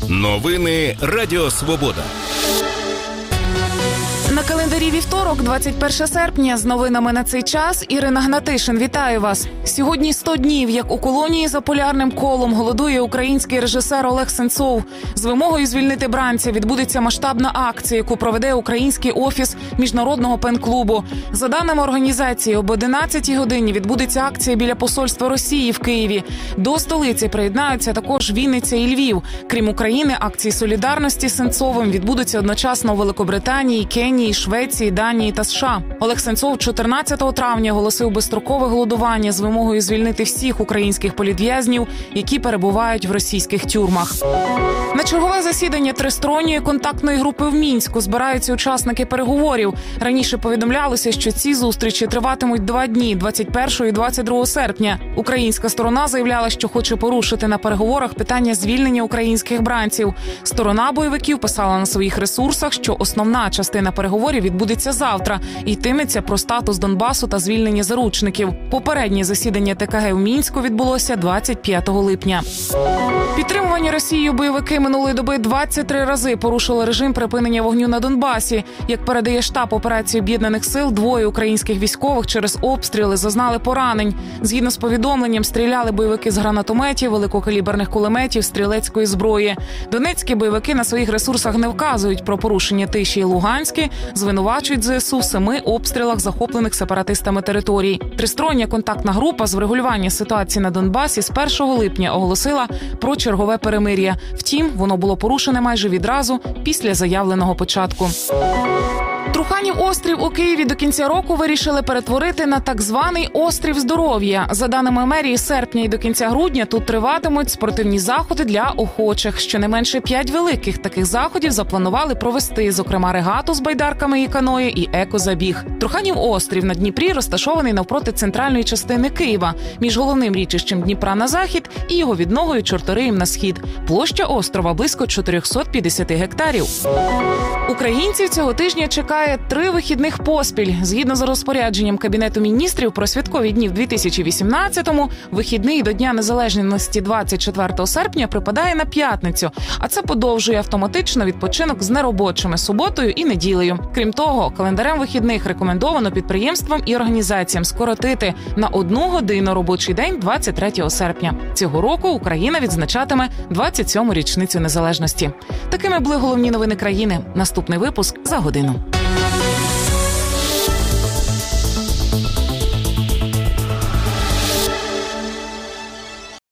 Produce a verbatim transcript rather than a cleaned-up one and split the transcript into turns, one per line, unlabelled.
Новини Радіо Свобода.
На календарі вівторок, двадцять перше серпня, з новинами на цей час Ірина Гнатишин. Вітаю вас. Сьогодні сто днів, як у колонії за полярним колом голодує український режисер Олег Сенцов. З вимогою звільнити бранця відбудеться масштабна акція, яку проведе український офіс Міжнародного пен-клубу. За даними організації, об одинадцятій годині відбудеться акція біля посольства Росії в Києві. До столиці приєднаються також Вінниця і Львів. Крім України, акції солідарності з Сенцовим відбудуться одночасно у Великобританії, Кенії, Швеції, Данії та США. Олег Сенцов чотирнадцятого травня оголосив безстрокове голодування з вимогою звільнити всіх українських політв'язнів, які перебувають в російських тюрмах. На чергове засідання тристоронньої контактної групи в Мінську збираються учасники переговорів. Раніше повідомлялося, що ці зустрічі триватимуть два дні – двадцять першого і двадцять другого серпня. Українська сторона заявляла, що хоче порушити на переговорах питання звільнення українських бранців. Сторона бойовиків писала на своїх ресурсах, що основна частина переговорів відбудеться завтра і йтиметься про статус Донбасу та звільнення заручників. Попереднє засідання ТКГ в Мінську відбулося двадцять п'ятого липня. Підтримувані Росією бойовики минулої доби двадцять три рази порушили режим припинення вогню на Донбасі. Як передає штаб операції Об'єднаних сил, двоє українських військових через обстріли зазнали поранень. Згідно з повідомленням, стріляли бойовики з гранатометів, великокаліберних кулеметів, стрілецької зброї. Донецькі бойовики на своїх ресурсах не вказують про порушення тиші. Луганські звинувачують ЗСУ в семи обстрілах захоплених сепаратистами територій. Тристороння контактна група з врегулювання ситуації на Донбасі з першого липня оголосила про чергове перемир'я. Втім, воно було порушене майже відразу після заявленого початку. Труханів острів у Києві до кінця року вирішили перетворити на так званий острів здоров'я. За даними мерії, з серпня і до кінця грудня тут триватимуть спортивні заходи для охочих. Щонайменше п'ять великих таких заходів запланували провести, зокрема регату з байдарками і каної і екозабіг. Труханів острів на Дніпрі розташований навпроти центральної частини Києва, між головним річищем Дніпра на захід і його відногою Чорториєм на схід. Площа острова близько чотириста п'ятдесят гектарів. Українців цього тижня чекає три вихідних поспіль. Згідно з розпорядженням Кабінету міністрів про святкові дні в дві тисячі вісімнадцятому, вихідний до Дня Незалежності двадцять четвертого серпня припадає на п'ятницю, а це подовжує автоматично відпочинок з неробочими суботою і неділею. Крім того, календарем вихідних рекомендовано підприємствам і організаціям скоротити на одну годину робочий день двадцять третього серпня. Цього року Україна відзначатиме двадцять сьому річницю незалежності. Такими були головні новини країни. Наступний випуск за годину.